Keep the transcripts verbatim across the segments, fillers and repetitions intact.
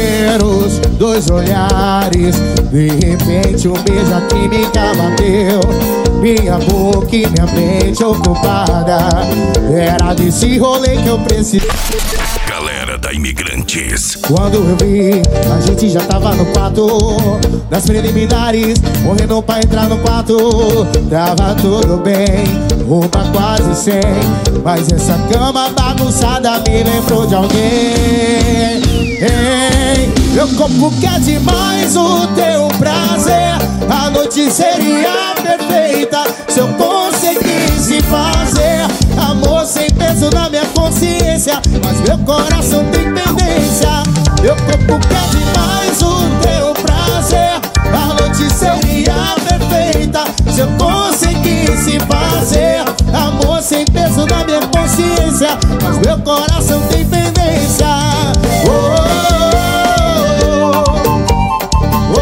solteiros, dois olhares. De repente um beijo, a química bateu. Minha boca e minha mente ocupada. Era desse rolê que eu precisava. Galera da Imigrantes. Quando eu vi, a gente já tava no quarto. Nas preliminares, morrendo pra entrar no quarto. Tava tudo bem, roupa quase sem. Mas essa cama bagunçada me lembrou de alguém. Ei, meu corpo quer demais o teu prazer. A noite seria perfeita se eu conseguisse fazer amor sem peso na minha consciência. Mas meu coração tem pendência. Meu corpo quer demais o teu prazer. A noite seria perfeita se eu conseguisse fazer amor sem peso na minha consciência. Mas meu coração tem pendência. Oh, oh,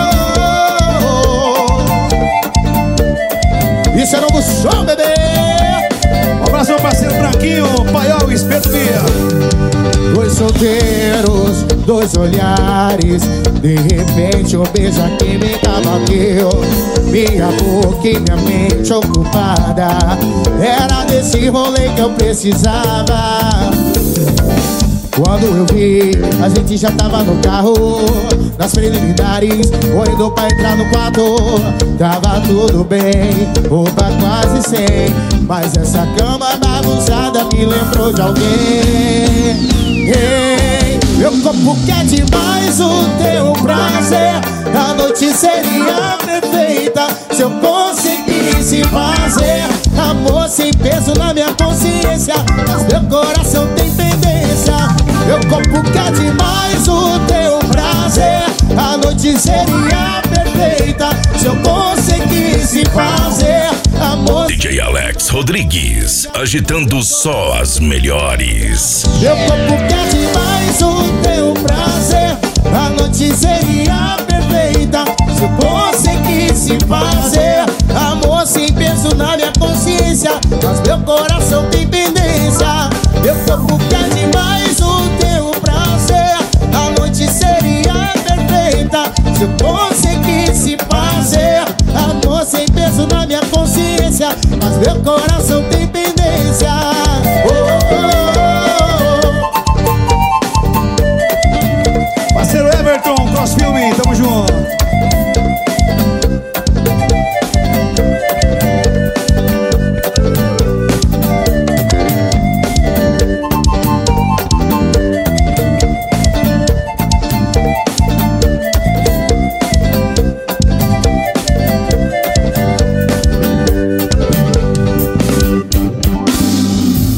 oh, oh. Isso é novo som, bebê. Um abraço ao parceiro Branquinho, Paiol, Espeto Via. Dois solteiros, dois olhares. De repente um beijo, a química bateu. Minha boca e minha mente ocupada. Era desse rolê que eu precisava. Quando eu vi, a gente já tava no carro. Nas preliminares, correndo pra entrar no quarto. Tava tudo bem, roupa quase sem. Mas essa cama bagunçada me lembrou de alguém. Ei, meu corpo quer demais o teu prazer. A noite seria perfeita se eu conseguisse fazer amor sem peso na minha consciência. Mas meu coração tem pendência. Meu corpo quer demais o teu prazer. A noite seria perfeita se eu conseguisse fazer amor. D J Alex Rodrigues, agitando só as melhores. Meu corpo quer demais o teu prazer. A noite seria perfeita se eu conseguisse fazer amor sem peso na minha consciência. Mas meu coração tem pendência. Meu corpo quer demais o teu prazer. A noite seria perfeita se eu conseguisse